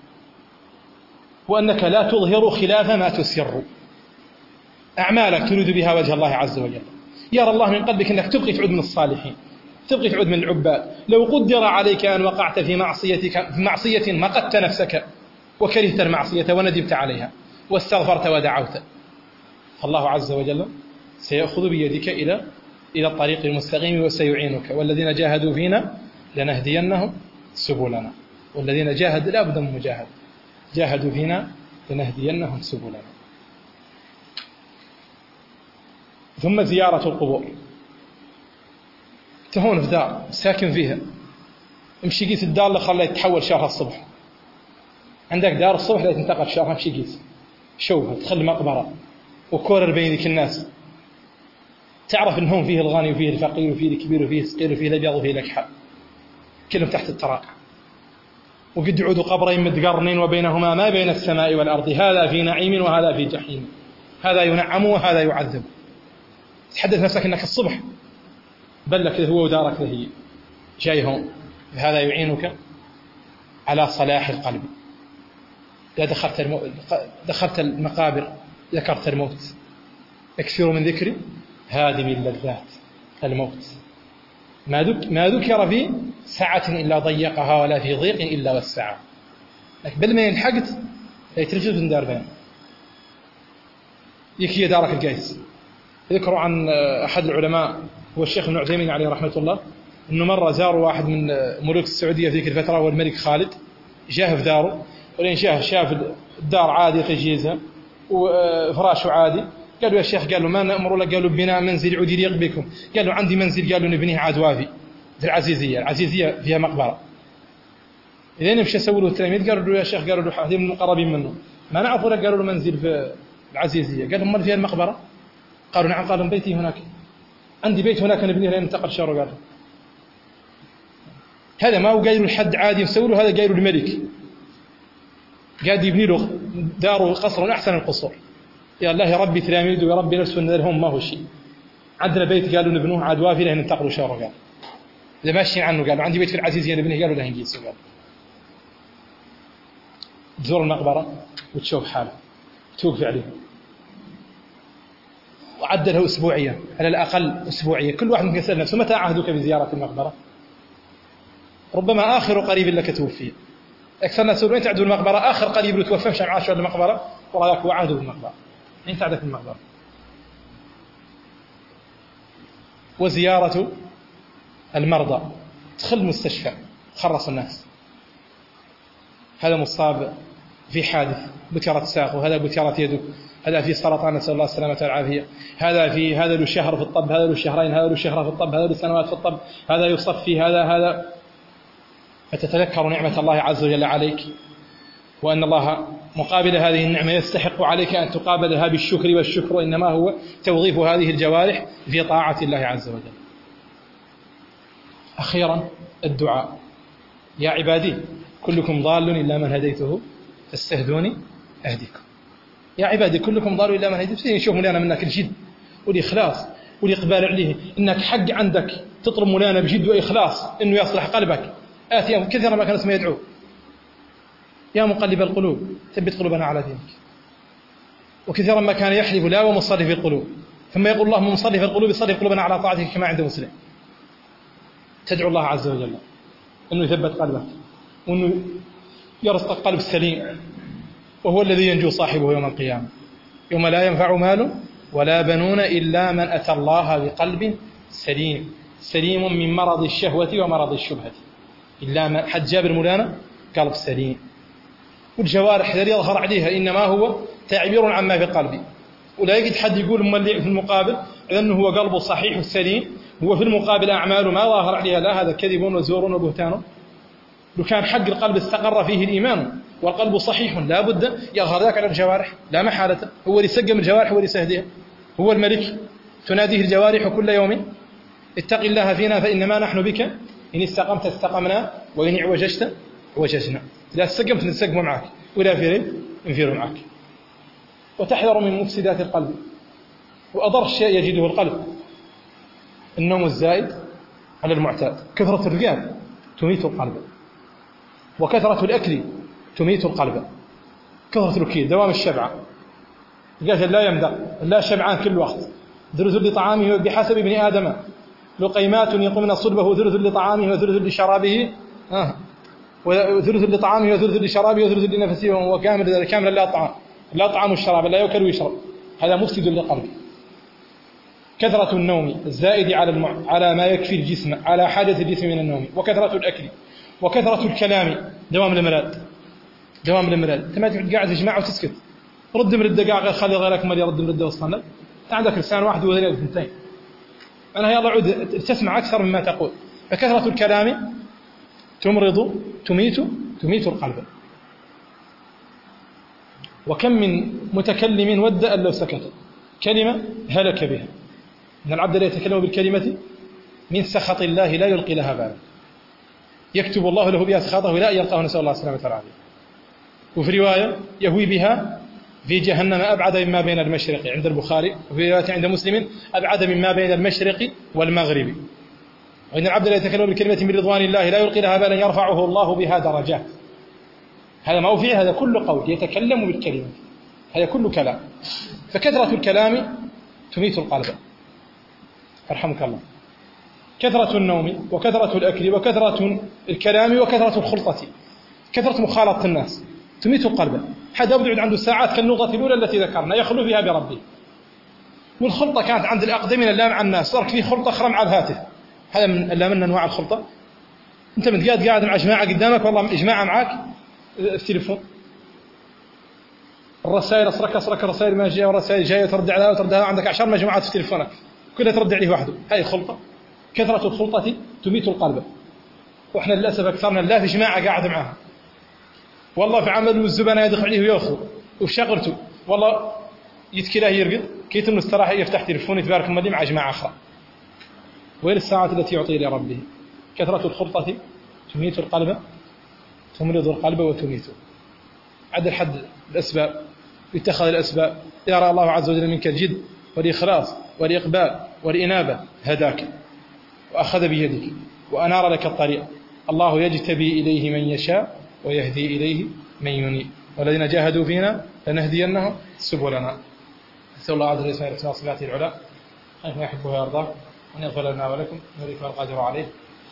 وأنك لا تظهر خلاف ما تسر، أعمالك تريد بها وجه الله عز وجل. يرى الله من قلبك أنك تبقي تعود من الصالحين، تبقي تعود من العباد. لو قدر عليك أن وقعت في معصية مقت نفسك وكرهت المعصية وندمت عليها واستغفرت ودعوت، فالله عز وجل سيأخذ بيدك إلى الطريق المستقيم وسيعينك. والذين جاهدوا فينا لنهدينهم سبلنا، والذين جاهدوا لا بد من مجاهد، جاهدوا فينا لنهدينهم سبلنا. ثم زيارة القبور. تهون في دار ساكن فيها، امشي قيس الدار اللي خلها يتحول شهر الصبح، عندك دار الصبح لا تنتقل شهر، امشي قيس شوفها تخلي مقبرة وكورر بينك الناس، تعرف انهم فيه الغني وفيه الفقير وفيه الكبير وفيه الصغير وفيه الابيض وفيه الاكحل، كلهم تحت التراب، وقد يعودوا قبرين متقرنين وبينهما ما بين السماء والارض، هذا في نعيم وهذا في جحيم، هذا ينعم وهذا يعذب. تحدث نفسك أنك الصبح بلك هو ودارك هي جاي هون، هذا يعينك على صلاح القلب. إذا دخلت المقابر ذكرت الموت، اكثروا من ذكر هادم اللذات الموت. ما ذكر في سعة إلا ضيقها ولا في ضيق إلا وسعها. لكن بل ما ينحقت يترجل من دار بين يكي دارك القيس. ذكروا عن أحد العلماء هو الشيخ ابن عثيمين عليه رحمة الله، أنه مرة زاروا واحد من ملوك السعودية في ذيك الفترة هو الملك خالد، جاه في داره، ولين شاف الدار عادي تجهيزها وفراشه عادي، قالوا يا شيخ، قالوا ما نأمر لك، قالوا بناء منزل يعود يليق بكم، قالوا عندي منزل، قالوا نبنيه عاد وافي في العزيزية فيها مقبرة. إذا مش يسوي له التلاميذ، قالوا له يا شيخ، قالوا له هذه من المقربين منه، ما نعرف لك، قالوا له منزل في العزيزية، قال لهم ما فيها المقبرة؟ قالوا نعم، قالوا بيتي هناك، عندي بيت هناك نبنيه لين انتقل شهره. قال هذا ما هو قايل الحد عادي يسوي له، هذا قايل الملك قاعد يبني له داره قصر من أحسن القصور. يا الله يا ربي تلاميذه ويا ربي نفسه هم ما هو شيء. عندنا بيت قالوا نبنوه عاد وافي لين انتقلوا شهره. قال إذا ماشيين عنه، قالوا عندي بيت في العزيزية نبنيه، قالوا له نجيس. قال تزور المقبرة وتشوف حاله توقف عليه، وعدله أسبوعيا على الأقل أسبوعيا. كل واحد يسأل نفسه متى عهدك بزيارة المقبرة؟ ربما آخر قريب لك توفي. أكثر الناس وين تعدوا المقبرة؟ آخر قريب له توفى مش عاشوا المقبرة، وراك هو عهده بالمقبرة. أين تعدك المقبرة؟ وزيارة المرضى، تدخل المستشفى خرص الناس، هذا مصاب في حادث بترت ساقه، هذا بترت يده، هذا في سرطان نسأل الله السلامة والعافية، هذا له شهر في الطب، هذا له شهرين، هذا له شهر في الطب، هذا له سنوات في الطب، هذا يصفي هذا. فتتذكر نعمة الله عز وجل عليك، وأن الله مقابل هذه النعمة يستحق عليك أن تقابلها بالشكر، والشكر إنما هو توظيف هذه الجوارح في طاعة الله عز وجل. أخيرا الدعاء. يا عبادي كلكم ضال إلا من هديته فاستهدوني أهديكم. يا عبادي كلكم ضال إلا من هديته. شوف مولانا منك الجد والإخلاص والإقبال عليه، إنك حق عندك تطلب مولانا بجد وإخلاص إنه يصلح قلبك. آتيه كثيرا ما كان اسمه يدعو يا مقلب القلوب ثبت قلوبنا على دينك، وكثيرا ما كان يحلف لا ومصرف القلوب، ثم يقول اللهم مصرف القلوب صرف قلوبنا على طاعتك كما عند مسلم. تدعو الله عز وجل أنه يثبت قلبك، وأنه يرزق قلب سليم، وهو الذي ينجو صاحبه يوم القيامة، يوم لا ينفع مال ولا بنون إلا من أتى الله بقلب سليم من مرض الشهوة ومرض الشبهة. إلا من حد جابر مولانا قلب سليم، والجوارح الذي يظهر عليها إنما هو تعبير عما في قلبي. ولا يجد حد يقول في المقابل أنه هو قلبه صحيح السليم، هو في المقابل أعماله ما ظاهر عليها، لا، هذا كذب وزور وبهتان. لو كان حق القلب استقر فيه الإيمان والقلب صحيح لا بد يظهر ذاك على الجوارح لا محالة. هو اللي سقم الجوارح واللي سهدها، هو الملك تناديه الجوارح كل يوم اتق الله فينا فإنما نحن بك إن استقمت استقمنا وإن اعوججت عوججنا. إذا استقمت نستقم معك، ولا في نفير معك. وتحذر من مفسدات القلب، وأضر شيء يجده القلب النوم الزائد على المعتاد. كثرة الرقاد تميت القلب، وكثرة الأكل تميت القلب. كثرة الأكل دوام الشبع، قال لا يمدق لا شبعان كل وقت. ذرذ لطعامه بحسب ابن آدم لقيمات يقمن صلبه، ذرذ لطعامه وذرذ لشرابه، وذرذ لطعامه وذرذ لشرابه وذرذ لنفسه، وهو كامل لا طعام والشراب لا يأكل ويشرب. هذا مفسد للقلب. كثرة النوم الزائد على ما يكفي الجسم، على حاجة الجسم من النوم، وكثرة الأكل، وكثرة الكلام، دوام الملال. انت ما تقعد قاعد يا جماعة وتسكت، رد من الدقائق خلي غيرك ما يرد من الده وصلنا. انت عندك لسان واحد وذريات اثنتين، أنا يلا عود تسمع أكثر مما تقول. فكثرة الكلام تميت القلب. وكم من متكلم ود أن لو سكت كلمة هلك بها. إن العبد لا يتكلم بالكلمة من سخط الله لا يلقي لها بالا، يكتب الله له بها سخطه لا يلقاه، نسأل الله السلامة والعافية. وفي رواية يهوي بها في جهنم أبعد مما بين المشرق عند البخاري، وفي رواية عند مسلم أبعد مما بين المشرق والمغرب. وإن العبد لا يتكلم بكلمة من رضوان الله لا يلقي لها بالا يرفعه الله بها درجات. هذا ما هو فيه، هذا كل قول يتكلم بالكلمة، هذا كل كلام. فكثرة الكلام تميت القلب، أرحمك الله. كثرة النوم وكثرة الأكل وكثرة الكلام وكثرة الخلطة، كثرة مخالطة الناس تميت القلب. حتى يبعد عنده الساعات كالنقطة الأولى التي ذكرنا يخلو فيها بربه. والخلطة كانت عند الأقدمين لا مع الناس، صار فيه خلطة أخرى مع الهاتف. هذا من أنواع الخلطة. أنت قاعد مع جماعة قدامك، والله جماعة معك التليفون، الرسائل أصرك الرسائل ما جاء، والرسائل جاية ترد عليها وتردها، عندك 10 مجموعات في تليفونك كلها ترد عليه وحده. هذه خلطة. كثرة الخلطة تميت القلب. وإحنا للأسف أكثرنا لا في جماعة قاعد معها، والله في عمل والزبناء يدخل عليه ويأخذ وشغلته، والله يتكله يرقد كيت إنه استراحة يفتح تليفون يتبارك مدي مع جماعة أخرى. وين الساعات التي يعطي لربه؟ كثرة الخلطة تميت القلب، تمرض القلب وتميته. عد الحد الأسباب، يتخذ الأسباب. يرى الله عز وجل منك الجد والإخلاص والإقبال والإنابة، هداك وأخذ بيدك وأنار لك الطريق. الله يجتبي إليه من يشاء ويهدي إليه من ينيب، والذين جاهدوا فينا لنهدينهم سبلنا. نسأل الله عز وجل يسمع الإخلاص صفاته العلى أن يحبه ويرضاه، وأن يغفر لنا ولكم ذلك القادر عليه.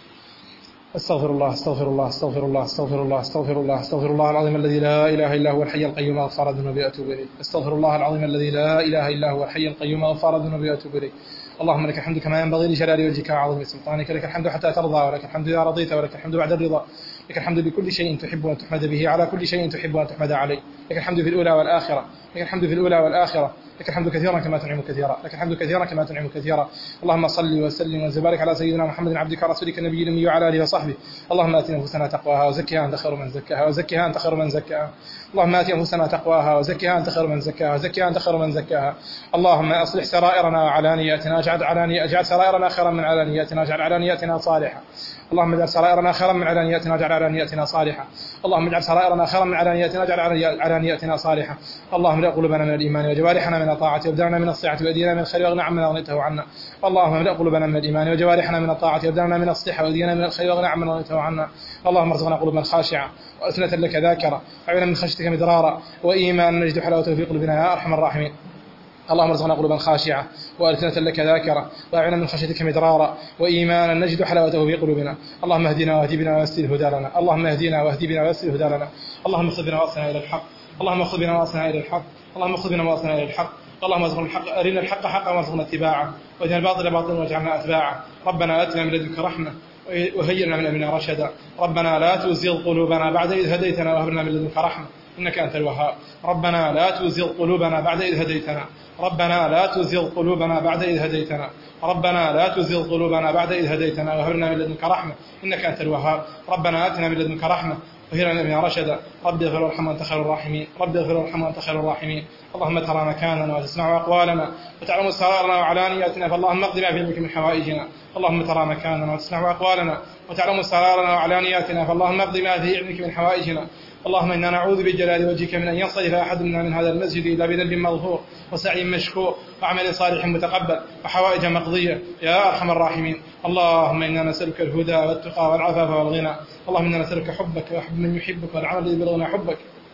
استغفر الله استغفر الله استغفر الله استغفر الله استغفر الله استغفر الله العظيم الذي لا إله إلا هو الحي القيوم غفار الذنوب وأتوب إليه. استغفر الله العظيم الذي لا إله إلا هو الحي القيوم غفار الذنوب وأتوب إليه. اللهم لك الحمد كما ينبغي لجلال وجهك وعظيم سلطانك، لك الحمد حتى ترضى، ولك الحمد إذا رضيت، ولك الحمد بعد الرضا. لك الحمد بكل شيء تحب أن تحمد به، على كل شيء تحب أن تحمد عليه. لك الحمد في الأولى والآخرة، لك الحمد في الأولى والآخرة، لك الحمد كثيرا كما تنعم كثيرا، لك الحمد كثيرا كما تنعم كثيرا. اللهم صل وسلم وبارك على سيدنا محمد عبدك ورسولك النبي الأمي وعلى آله وصحبه. اللهم آت نفوسنا تقواها وزكها أنت خير من زكاها، وزكها أنت خير من زكاها. اللهم آت نفوسنا تقواها وزكها أنت خير من زكاها، وزكها أنت خير من زكاها. اللهم أصلح سرائرنا وعلانياتنا، اجعل سرائرنا خيرا من علانياتنا، اجعل علانياتنا صالحة. اللهم اجعل سرائرنا خيرا من علانياتنا، اجعل علانياتنا صالحة. اللهم اجعل سرائرنا خيرا من علانياتنا، اجعل علانياتنا صالحة. اللهم املأ قلوبنا من الإيمان وجوارحنا من الطاعة، وابدلنا من الصحة وأدينا من الخير واغنى عمن أغنيته عنا. اللهم املأ قلوبنا من الإيمان وجوارحنا من الطاعة، وابدلنا من الصحة وأدينا من الخير واغنى عمن أغنيته عنا. اللهم ارزقنا قلوبا خاشعة وألسنة لك ذاكرة، وعينا من خشيتك مدرارا، وإيمانا نجد حلاوته في قلوبنا يا أرحم الراحمين. اللهم ارزقنا قلوبا خاشعة وألسنة لك ذاكرة، وأعينا من خشيتك مدرارا، وإيمانا نجد حلاوته في قلوبنا. اللهم اهدنا واهد بنا ويسر الهدى لنا، اللهم اهدنا واهد بنا ويسر الهدى لنا. اللهم خذ بنا وأصلنا إلى الحق، اللهم خذ بنا وأصلنا إلى الحق، اللهم خذ بنا وأصلنا إلى الحق. اللهم ارزقنا الحق، أرنا الحق حقا وارزقنا اتباعه، وارنا الباطل باطلا واجعلنا أتباعه. ربنا آتنا من لدنك رحمة وهيئ لنا من أمرنا رشدا. ربنا لا تزغ قلوبنا بعد إذ هديتنا وهب لنا من لدنك رحمة إنك أنت الوهاب. ربنا لا تزغ قلوبنا بعد إذ هديتنا، ربنا لا تزغ قلوبنا بعد إذ هديتنا، ربنا لا تزغ قلوبنا بعد إذ هديتنا وهب لنا من لدنك رحمة إنك أنت الوهاب. ربنا آتنا من لدنك رحمة وهب لنا من رشدا. رب اغفر وارحم وأنت خير الراحمين، رب اغفر وارحم وأنت خير الراحمين. اللهم ترى مكاننا وتسمع أقوالنا وتعلم سرارنا وعلانياتنا، فاللهم اقض ما في علمك من حوائجنا. اللهم ترى مكاننا وتسمع أقوالنا وتعلم سرارنا وعلانياتنا، فاللهم اقض ما في علمك من حوائجنا. اللهم إنا نعوذ بجلال وجهك من أن ينصرف أحد منا من هذا المسجد إلا بذنب مغفور وسعي مشكور وعمل صالح متقبل وحوائج مقضية يا أرحم الراحمين. اللهم إنا نسألك الهدى والتقى والعفاف والغنى. اللهم إنا نسألك حبك وحب من يحبك والعمل الذي يبلغنا حبك.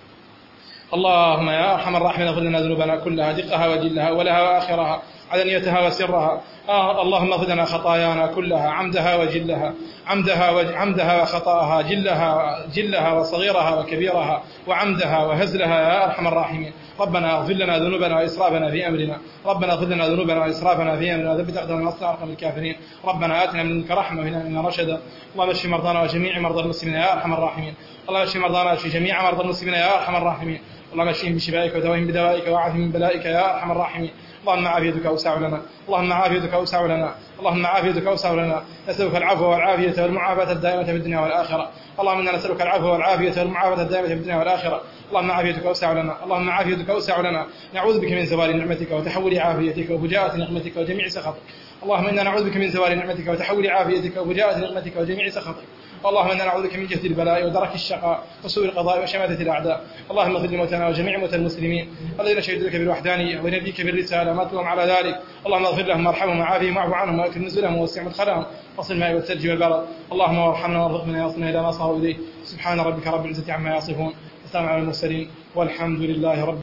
اللهم يا أرحم الراحمين اغفر لنا ذنوبنا كلها دقها وجلها ولها وآخرها علانيتها وسرها. اللهم اغفر لنا خطايانا كلها عمدها وجلها، عمدها وخطاها، جلها وصغيرها وكبيرها، وعمدها وهزلها يا أرحم الراحمين. ربنا اغفر لنا ذنوبنا وإسرافنا في أمرنا، ربنا اغفر لنا ذنوبنا وإسرافنا في أمرنا وثبت أقدامنا وانصرنا على القوم الكافرين. ربنا آتنا من لدنك رحمة وهب لنا رشدا. اللهم اشف مرضانا وجميع مرضى المسلمين يا أرحم الراحمين. اللهم اشف مرضانا واشف جميع مرضى المسلمين يا أرحم الراحمين. اللهم اشفهم بشفائك ودواهم بدوائك وعافهم من بلائك يا أرحم الراحمين. اللهم عافيتك أوسع لنا، اللهم عافيتك أوسع لنا، اللهم عافيتك أوسع لنا. نسألك العفو والعافية والمعافاة الدائمة في الدنيا والآخرة. اللهم إنا نسألك العفو والعافية والمعافاة الدائمة في الدنيا والآخرة. اللهم عافيتك أوسع لنا، اللهم عافيتك أوسع لنا. نعوذ بك من زوال نعمتك وتحول عافيتك وفجاءة نقمتك وجميع سخطك. اللهم إنا نعوذ بك من زوال نعمتك وتحول عافيتك وفجاءة نقمتك وجميع سخطك. اللهم إنا نعوذ بك من جهد البلاء ودرك الشقاء وسوء القضاء وشماتة الأعداء. اللهم اغفر لموتنا وجميع موتى المسلمين الذين شهدوا لك بالوحدانية ونبيك بالرسالة ماتوا على ذلك. اللهم اغفر لهم وارحمهم وعافهم واعف عنهم واكرم نزلهم ووسع مدخلهم واصل الماء والثلج والبرد. اللهم وارحمنا وارزقنا يصلنا إلى ما صاروا إليه. سبحان ربك رب العزة عما يصفون وسلام على المرسلين والحمد لله رب